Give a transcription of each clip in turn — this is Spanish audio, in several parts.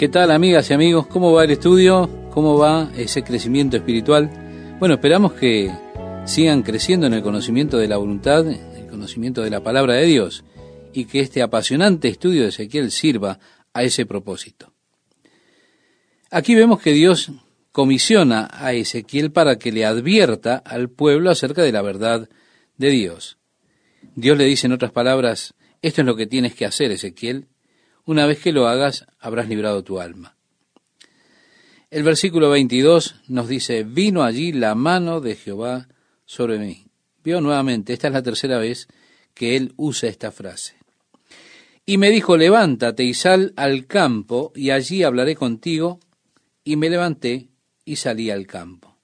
¿Qué tal, amigas y amigos? ¿Cómo va el estudio? ¿Cómo va ese crecimiento espiritual? Bueno, esperamos que sigan creciendo en el conocimiento de la voluntad, en el conocimiento de la palabra de Dios, y que este apasionante estudio de Ezequiel sirva a ese propósito. Aquí vemos que Dios comisiona a Ezequiel para que le advierta al pueblo acerca de la verdad de Dios. Dios le dice en otras palabras: esto es lo que tienes que hacer, Ezequiel. Una vez que lo hagas, habrás librado tu alma. El versículo 22 nos dice: vino allí la mano de Jehová sobre mí. Vio nuevamente, esta es la tercera vez que él usa esta frase. Y me dijo: levántate y sal al campo, y allí hablaré contigo. Y me levanté y salí al campo.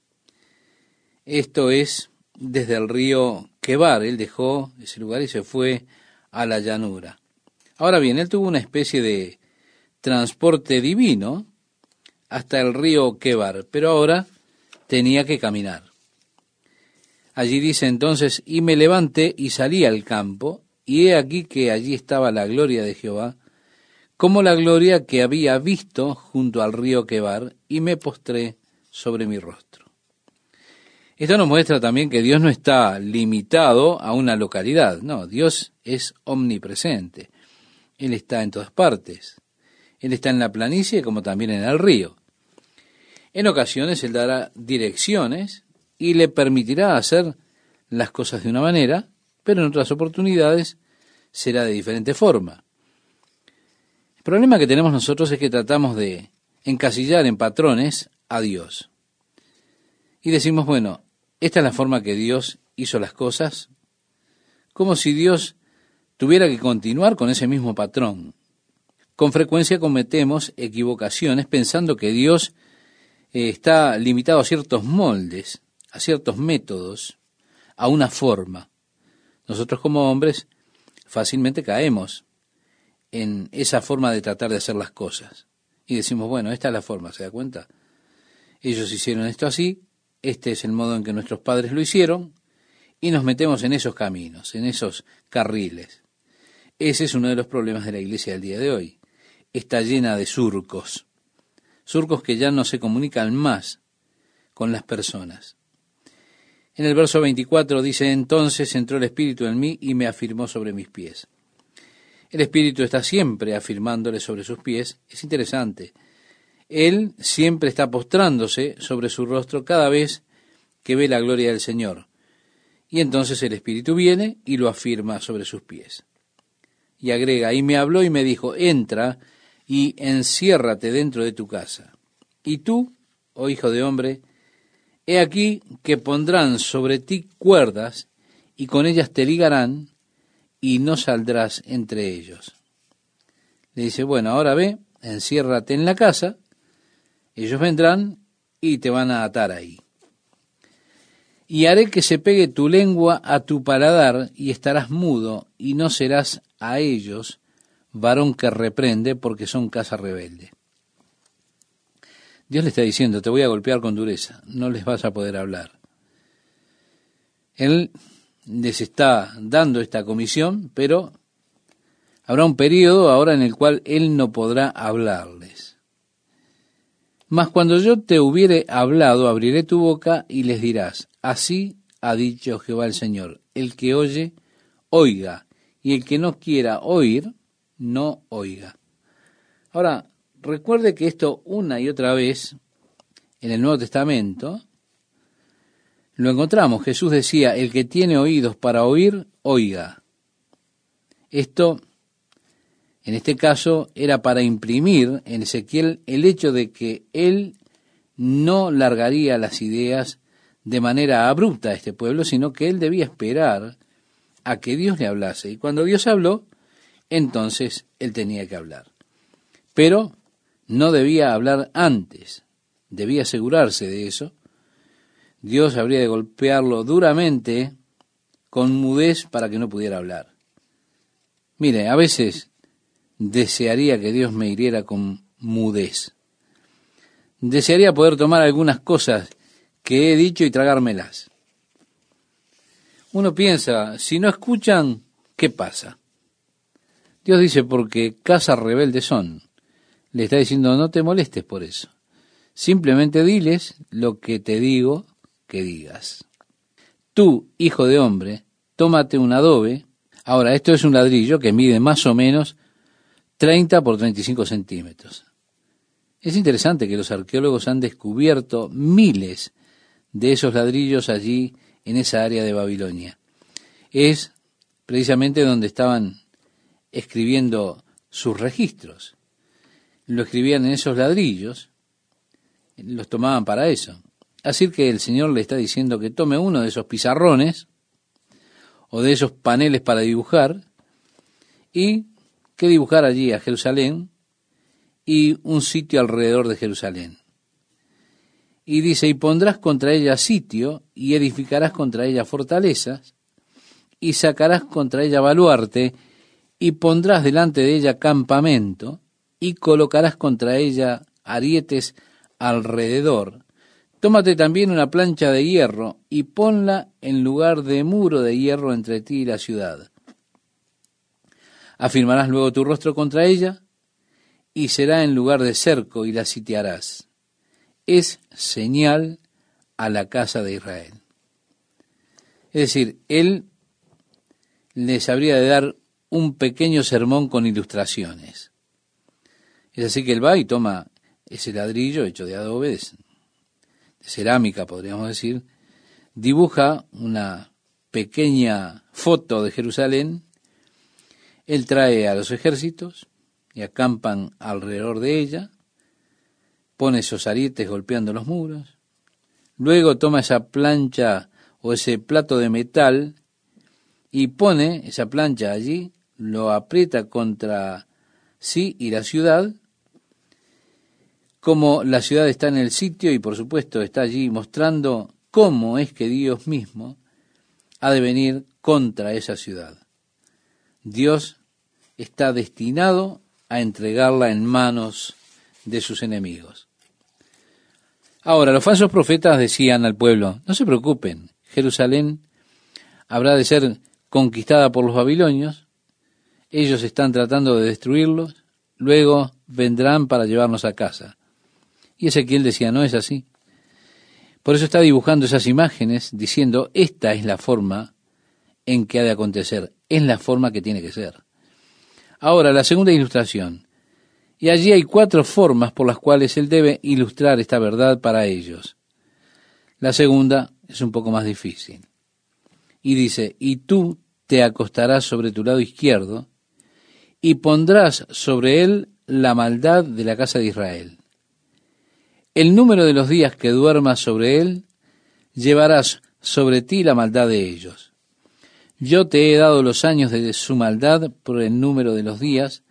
Esto es desde el río Quebar. Él dejó ese lugar y se fue a la llanura. Ahora bien, él tuvo una especie de transporte divino hasta el río Quebar, pero ahora tenía que caminar. Allí dice entonces: y me levanté y salí al campo, y he aquí que allí estaba la gloria de Jehová, como la gloria que había visto junto al río Quebar, y me postré sobre mi rostro. Esto nos muestra también que Dios no está limitado a una localidad, no, Dios es omnipresente. Él está en todas partes. Él está en la planicie como también en el río. En ocasiones Él dará direcciones y le permitirá hacer las cosas de una manera, pero en otras oportunidades será de diferente forma. El problema que tenemos nosotros es que tratamos de encasillar en patrones a Dios. Y decimos: bueno, esta es la forma que Dios hizo las cosas, como si Dios tuviera que continuar con ese mismo patrón. Con frecuencia cometemos equivocaciones pensando que Dios está limitado a ciertos moldes, a ciertos métodos, a una forma. Nosotros como hombres fácilmente caemos en esa forma de tratar de hacer las cosas. Y decimos: bueno, esta es la forma, ¿se da cuenta? Ellos hicieron esto así, este es el modo en que nuestros padres lo hicieron, y nos metemos en esos caminos, en esos carriles. Ese es uno de los problemas de la iglesia del día de hoy. Está llena de surcos que ya no se comunican más con las personas. En el verso 24 dice: entonces entró el Espíritu en mí y me afirmó sobre mis pies. El Espíritu está siempre afirmándole sobre sus pies. Es interesante. Él siempre está postrándose sobre su rostro cada vez que ve la gloria del Señor. Y entonces el Espíritu viene y lo afirma sobre sus pies. Y agrega: y me habló y me dijo: entra y enciérrate dentro de tu casa. Y tú, oh hijo de hombre, he aquí que pondrán sobre ti cuerdas, y con ellas te ligarán, y no saldrás entre ellos. Le dice: bueno, ahora ve, enciérrate en la casa, ellos vendrán y te van a atar ahí. Y haré que se pegue tu lengua a tu paladar, y estarás mudo, y no serás a ellos varón que reprende, porque son casa rebelde. Dios le está diciendo: te voy a golpear con dureza, no les vas a poder hablar. Él les está dando esta comisión, pero habrá un período ahora en el cual Él no podrá hablarles. Mas cuando yo te hubiere hablado, abriré tu boca y les dirás: así ha dicho Jehová el Señor. El que oye, oiga, y el que no quiera oír, no oiga. Ahora, recuerde que esto una y otra vez en el Nuevo Testamento lo encontramos. Jesús decía: el que tiene oídos para oír, oiga. Esto, en este caso, era para imprimir en Ezequiel el hecho de que él no largaría las ideas de manera abrupta a este pueblo, sino que él debía esperar a que Dios le hablase. Y cuando Dios habló, entonces él tenía que hablar. Pero no debía hablar antes, debía asegurarse de eso. Dios habría de golpearlo duramente con mudez para que no pudiera hablar. Mire, a veces desearía que Dios me hiriera con mudez. Desearía poder tomar algunas cosas que he dicho y tragármelas. Uno piensa, si no escuchan, ¿qué pasa? Dios dice: porque casa rebelde son. le está diciendo, no te molestes por eso. Simplemente diles lo que te digo que digas. Tú, hijo de hombre, tómate un adobe. Ahora, esto es un ladrillo que mide más o menos 30 por 35 centímetros. Es interesante que los arqueólogos han descubierto miles de esos ladrillos allí en esa área de Babilonia. Es precisamente donde estaban escribiendo sus registros. Lo escribían en esos ladrillos, los tomaban para eso. Así que el Señor le está diciendo que tome uno de esos pizarrones o de esos paneles para dibujar y que dibujar allí a Jerusalén y un sitio alrededor de Jerusalén. Y dice, y pondrás contra ella sitio y edificarás contra ella fortalezas y sacarás contra ella baluarte y pondrás delante de ella campamento y colocarás contra ella arietes alrededor. Tómate también una plancha de hierro y ponla en lugar de muro de hierro entre ti y la ciudad. Afirmarás luego tu rostro contra ella y será en lugar de cerco y la sitiarás. Es señal a la casa de Israel. Es decir, él les habría de dar un pequeño sermón con ilustraciones. Es así que él va y toma ese ladrillo hecho de adobe, de cerámica podríamos decir, dibuja una pequeña foto de Jerusalén, él trae a los ejércitos y acampan alrededor de ella, pone esos arietes golpeando los muros, luego toma esa plancha o ese plato de metal y pone esa plancha allí, lo aprieta contra sí y la ciudad. Como la ciudad está en el sitio y por supuesto está allí mostrando cómo es que Dios mismo ha de venir contra esa ciudad. Dios está destinado a entregarla en manos de sus enemigos. Ahora, los falsos profetas decían al pueblo, no se preocupen, Jerusalén habrá de ser conquistada por los babilonios, ellos están tratando de destruirlos, luego vendrán para llevarnos a casa. Y Ezequiel decía, no es así. Por eso está dibujando esas imágenes diciendo, esta es la forma en que ha de acontecer, es la forma que tiene que ser. Ahora, la segunda ilustración. Y allí hay 4 formas por las cuales él debe ilustrar esta verdad para ellos. La segunda es un poco más difícil. Y dice, y tú te acostarás sobre tu lado izquierdo y pondrás sobre él la maldad de la casa de Israel. El número de los días que duermas sobre él, llevarás sobre ti la maldad de ellos. Yo te he dado los años de su maldad por el número de los días,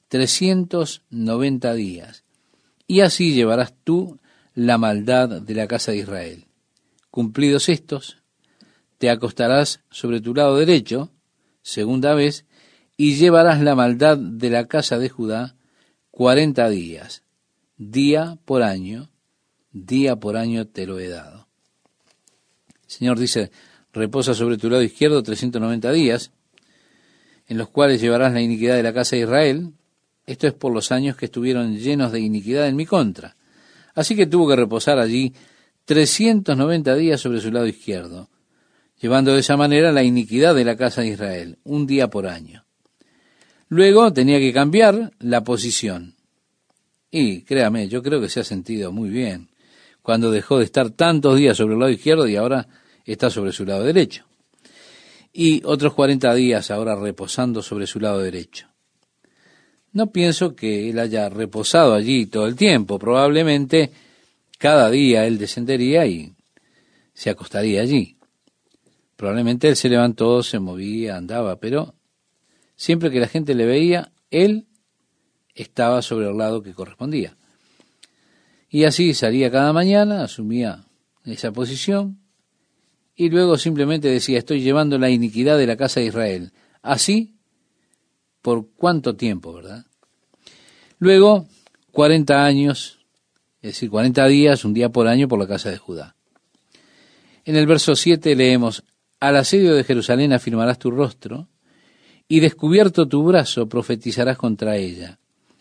390 días. Y así llevarás tú la maldad de la casa de Israel. Cumplidos estos, te acostarás sobre tu lado derecho, segunda vez, y llevarás la maldad de la casa de Judá 40 días, día por año te lo he dado. El Señor dice, reposa sobre tu lado izquierdo 390 días, en los cuales llevarás la iniquidad de la casa de Israel. Esto es por los años que estuvieron llenos de iniquidad en mi contra. Así que tuvo que reposar allí 390 días sobre su lado izquierdo, llevando de esa manera la iniquidad de la casa de Israel, un día por año. Luego tenía que cambiar la posición. Y créame, yo creo que se ha sentido muy bien cuando dejó de estar tantos días sobre el lado izquierdo y ahora está sobre su lado derecho. Y otros 40 días ahora reposando sobre su lado derecho. No pienso que él haya reposado allí todo el tiempo. Probablemente cada día él descendería y se acostaría allí. Probablemente él se levantó, se movía, andaba, pero siempre que la gente le veía, él estaba sobre el lado que correspondía. Y así salía cada mañana, asumía esa posición, y luego simplemente decía, estoy llevando la iniquidad de la casa de Israel. Así, ¿por cuánto tiempo, verdad? Luego, 40 años, es decir, 40 días, un día por año por la casa de Judá. En el verso 7 leemos, al asedio de Jerusalén afirmarás tu rostro, y descubierto tu brazo profetizarás contra ella.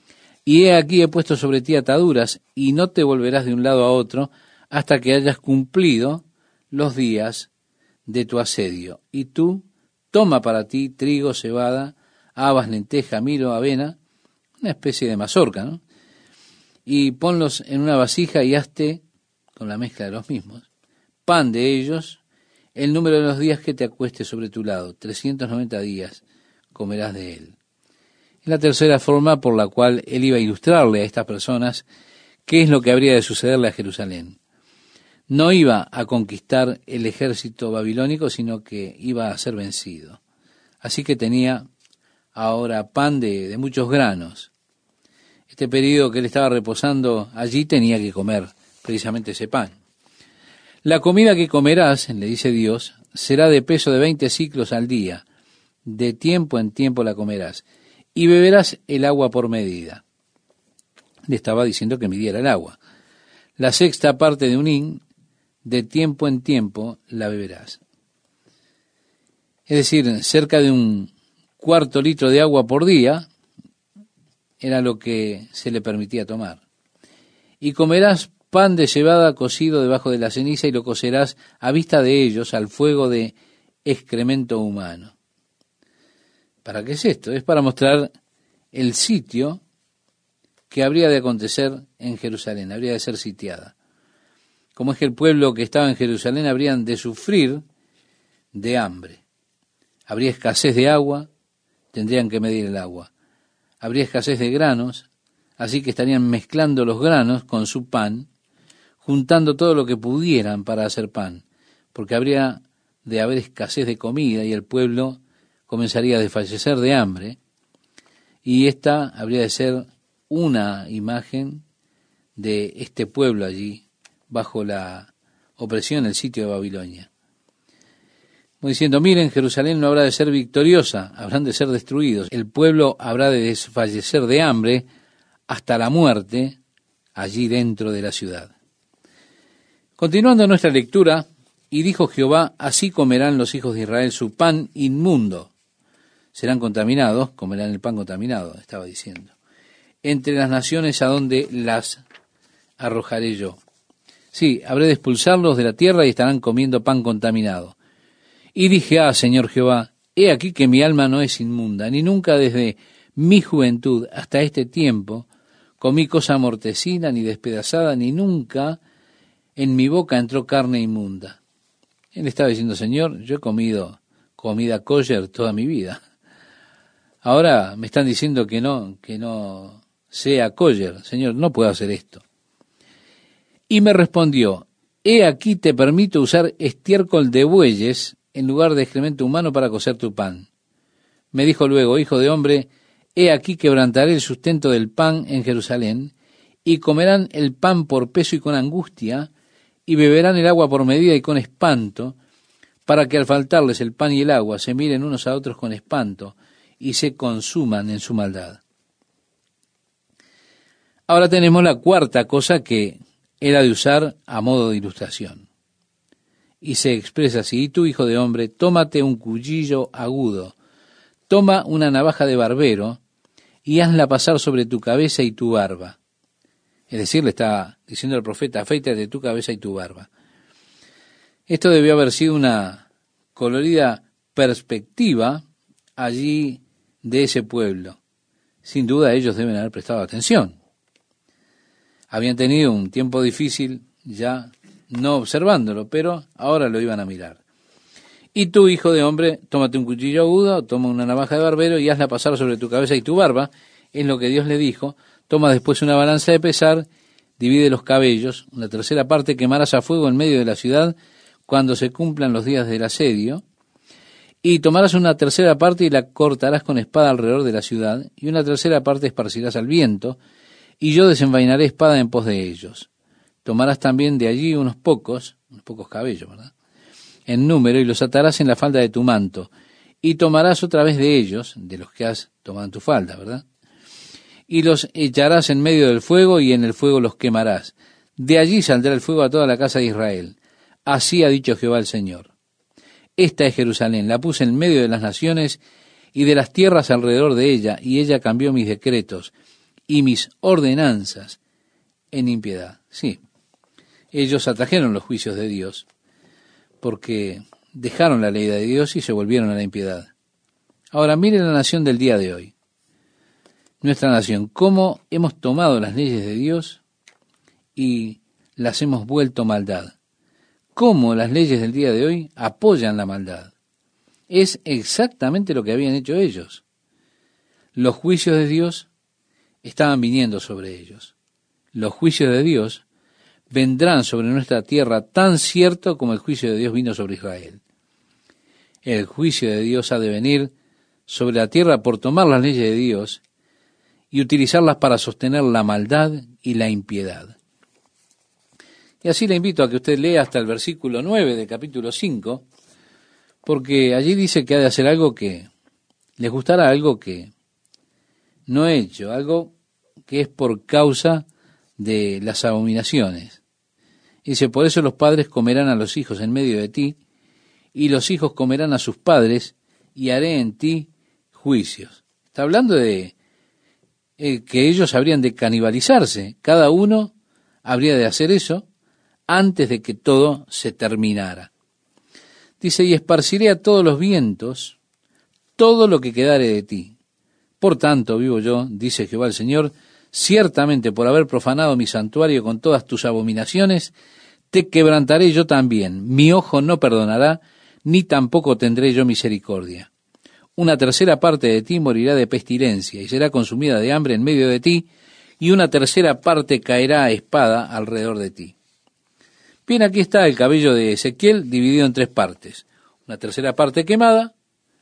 Y he aquí he puesto sobre ti ataduras, y no te volverás de un lado a otro, hasta que hayas cumplido los días de tu asedio. Y tú toma para ti trigo, cebada, habas, lenteja, miro, avena, una especie de mazorca, ¿no? Y ponlos en una vasija y hazte, con la mezcla de los mismos, pan de ellos, el número de los días que te acuestes sobre tu lado, 390 días comerás de él. Es la tercera forma por la cual él iba a ilustrarle a estas personas qué es lo que habría de sucederle a Jerusalén. No iba a conquistar el ejército babilónico, sino que iba a ser vencido. Así que tenía ahora pan de muchos granos. Este periodo que él estaba reposando allí tenía que comer precisamente ese pan. La comida que comerás, le dice Dios, será de peso de 20 siclos al día. De tiempo en tiempo la comerás. Y beberás el agua por medida. Le estaba diciendo que midiera el agua. La sexta parte de un hin, de tiempo en tiempo la beberás. Es decir, cerca de un cuarto litro de agua por día era lo que se le permitía tomar. Y comerás pan de cebada cocido debajo de la ceniza y lo cocerás a vista de ellos al fuego de excremento humano. ¿Para qué es esto? Es para mostrar el sitio que habría de acontecer en Jerusalén, habría de ser sitiada. Como es que el pueblo que estaba en Jerusalén habrían de sufrir de hambre. Habría escasez de agua, tendrían que medir el agua. Habría escasez de granos, así que estarían mezclando los granos con su pan, juntando todo lo que pudieran para hacer pan, porque habría de haber escasez de comida y el pueblo comenzaría a desfallecer de hambre, y esta habría de ser una imagen de este pueblo allí, bajo la opresión del sitio de Babilonia. Como diciendo, miren, Jerusalén no habrá de ser victoriosa, habrán de ser destruidos. El pueblo habrá de desfallecer de hambre hasta la muerte allí dentro de la ciudad. Continuando nuestra lectura, y dijo Jehová, así comerán los hijos de Israel su pan inmundo. Serán contaminados, comerán el pan contaminado, estaba diciendo. Entre las naciones a donde las arrojaré yo. Sí, habré de expulsarlos de la tierra y estarán comiendo pan contaminado. Y dije, Señor Jehová, he aquí que mi alma no es inmunda, ni nunca desde mi juventud hasta este tiempo comí cosa mortecina, ni despedazada, ni nunca en mi boca entró carne inmunda. Él estaba diciendo, Señor, yo he comido comida kosher toda mi vida. Ahora me están diciendo que no sea kosher. Señor, no puedo hacer esto. Y me respondió, he aquí te permito usar estiércol de bueyes en lugar de excremento humano para cocer tu pan. Me dijo luego, hijo de hombre, he aquí quebrantaré el sustento del pan en Jerusalén, y comerán el pan por peso y con angustia, y beberán el agua por medida y con espanto, para que al faltarles el pan y el agua se miren unos a otros con espanto, y se consuman en su maldad. Ahora tenemos la cuarta cosa que era de usar a modo de ilustración. Y se expresa así, y tú, hijo de hombre, tómate un cuchillo agudo, toma una navaja de barbero, y hazla pasar sobre tu cabeza y tu barba. Es decir, le está diciendo el profeta, afeítate tu cabeza y tu barba. Esto debió haber sido una colorida perspectiva allí de ese pueblo. Sin duda ellos deben haber prestado atención. Habían tenido un tiempo difícil ya no observándolo, pero ahora lo iban a mirar. Y tú, hijo de hombre, tómate un cuchillo agudo, toma una navaja de barbero y hazla pasar sobre tu cabeza y tu barba, es lo que Dios le dijo. Toma después una balanza de pesar, divide los cabellos, una tercera parte quemarás a fuego en medio de la ciudad cuando se cumplan los días del asedio, y tomarás una tercera parte y la cortarás con espada alrededor de la ciudad, y una tercera parte esparcirás al viento, y yo desenvainaré espada en pos de ellos. Tomarás también de allí unos pocos cabellos, ¿verdad?, en número, y los atarás en la falda de tu manto, y tomarás otra vez de ellos, de los que has tomado en tu falda, ¿verdad?, y los echarás en medio del fuego, y en el fuego los quemarás. De allí saldrá el fuego a toda la casa de Israel. Así ha dicho Jehová el Señor. Esta es Jerusalén, la puse en medio de las naciones y de las tierras alrededor de ella, y ella cambió mis decretos, y mis ordenanzas en impiedad. Sí, ellos atrajeron los juicios de Dios porque dejaron la ley de Dios y se volvieron a la impiedad. Ahora miren la nación del día de hoy. Nuestra nación, cómo hemos tomado las leyes de Dios y las hemos vuelto maldad. Cómo las leyes del día de hoy apoyan la maldad. Es exactamente lo que habían hecho ellos. Los juicios de Dios estaban viniendo sobre ellos. Los juicios de Dios vendrán sobre nuestra tierra tan cierto como el juicio de Dios vino sobre Israel. El juicio de Dios ha de venir sobre la tierra por tomar las leyes de Dios y utilizarlas para sostener la maldad y la impiedad. Y así le invito a que usted lea hasta el versículo 9 del capítulo 5, porque allí dice que ha de hacer algo que les gustará, algo que no he hecho, algo que es por causa de las abominaciones. Dice, por eso los padres comerán a los hijos en medio de ti, y los hijos comerán a sus padres, y haré en ti juicios. Está hablando de que ellos habrían de canibalizarse, cada uno habría de hacer eso antes de que todo se terminara. Dice, y esparciré a todos los vientos todo lo que quedare de ti. Por tanto, vivo yo, dice Jehová el Señor, ciertamente por haber profanado mi santuario con todas tus abominaciones, te quebrantaré yo también. Mi ojo no perdonará, ni tampoco tendré yo misericordia. Una tercera parte de ti morirá de pestilencia, y será consumida de hambre en medio de ti, y una tercera parte caerá a espada alrededor de ti. Bien, aquí está el cabello de Ezequiel dividido en tres partes. Una tercera parte quemada,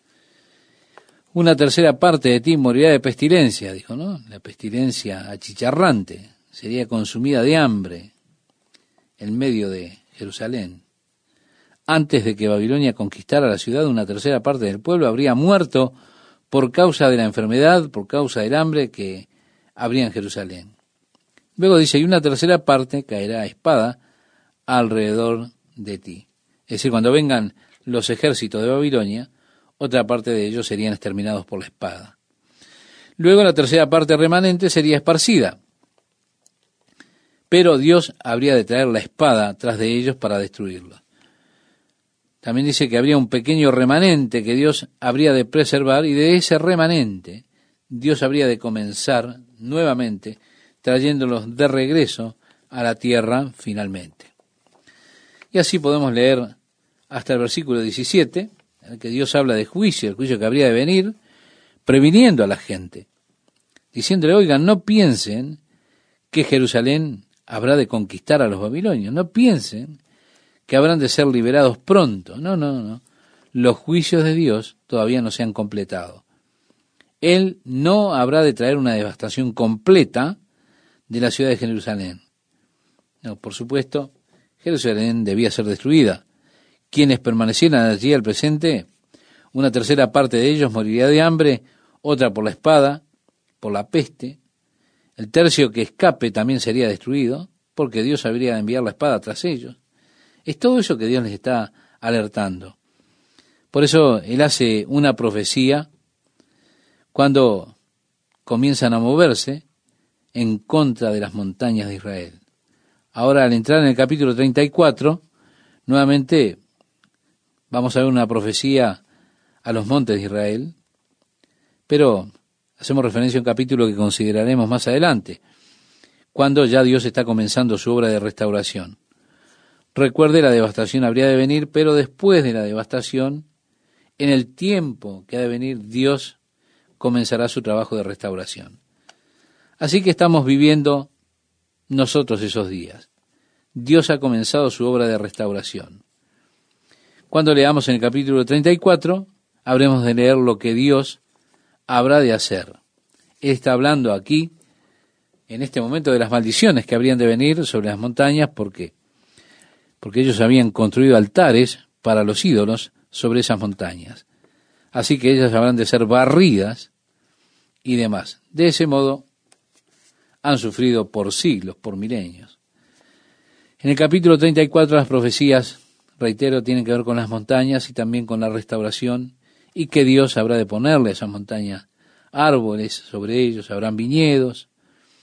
una tercera parte de ti morirá de pestilencia, dijo, ¿no? La pestilencia achicharrante, sería consumida de hambre en medio de Jerusalén. Antes de que Babilonia conquistara la ciudad, una tercera parte del pueblo habría muerto por causa de la enfermedad, por causa del hambre que habría en Jerusalén. Luego dice, y una tercera parte caerá a espada alrededor de ti. Es decir, cuando vengan los ejércitos de Babilonia, otra parte de ellos serían exterminados por la espada. Luego la tercera parte remanente sería esparcida, pero Dios habría de traer la espada tras de ellos para destruirlos. También dice que habría un pequeño remanente que Dios habría de preservar, y de ese remanente Dios habría de comenzar nuevamente trayéndolos de regreso a la tierra finalmente. Y así podemos leer hasta el versículo 17, en el que Dios habla de juicio, el juicio que habría de venir, previniendo a la gente, diciéndole, oigan, no piensen que Jerusalén habrá de conquistar a los babilonios, no piensen que habrán de ser liberados pronto. No. Los juicios de Dios todavía no se han completado. Él no habrá de traer una devastación completa de la ciudad de Jerusalén. No, por supuesto, Jerusalén debía ser destruida. Quienes permanecieran allí al presente, una tercera parte de ellos moriría de hambre, otra por la espada, por la peste. El tercio que escape también sería destruido, porque Dios habría de enviar la espada tras ellos. Es todo eso que Dios les está alertando. Por eso Él hace una profecía cuando comienzan a moverse en contra de las montañas de Israel. Ahora, al entrar en el capítulo 34, nuevamente vamos a ver una profecía a los montes de Israel, pero hacemos referencia a un capítulo que consideraremos más adelante, cuando ya Dios está comenzando su obra de restauración. Recuerde, la devastación habría de venir, pero después de la devastación, en el tiempo que ha de venir, Dios comenzará su trabajo de restauración. Así que estamos viviendo nosotros esos días. Dios ha comenzado su obra de restauración. Cuando leamos en el capítulo 34, habremos de leer lo que Dios habrá de hacer. Él está hablando aquí, en este momento, de las maldiciones que habrían de venir sobre las montañas, porque ellos habían construido altares para los ídolos sobre esas montañas. Así que ellas habrán de ser barridas y demás. De ese modo han sufrido por siglos, por milenios. En el capítulo 34 las profecías, reitero, tienen que ver con las montañas y también con la restauración, y que Dios habrá de ponerle a esas montañas árboles sobre ellos, habrán viñedos,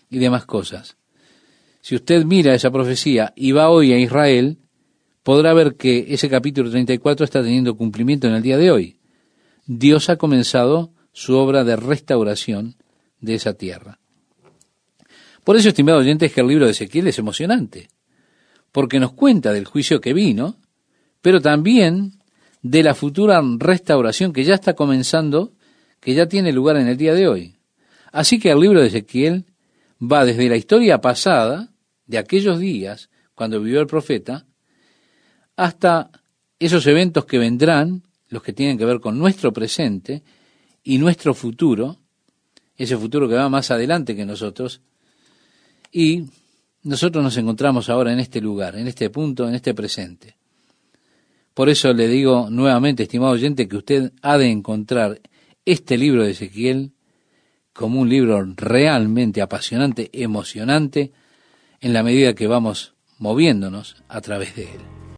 y demás cosas. Si usted mira esa profecía y va hoy a Israel, podrá ver que ese capítulo 34 está teniendo cumplimiento en el día de hoy. Dios ha comenzado su obra de restauración de esa tierra. Por eso, estimados oyentes, que el libro de Ezequiel es emocionante, porque nos cuenta del juicio que vino, pero también de la futura restauración que ya está comenzando, que ya tiene lugar en el día de hoy. Así que el libro de Ezequiel va desde la historia pasada, de aquellos días, cuando vivió el profeta, hasta esos eventos que vendrán, los que tienen que ver con nuestro presente y nuestro futuro, ese futuro que va más adelante que nosotros, y nosotros nos encontramos ahora en este lugar, en este punto, en este presente. Por eso le digo nuevamente, estimado oyente, que usted ha de encontrar este libro de Ezequiel como un libro realmente apasionante, emocionante, en la medida que vamos moviéndonos a través de él.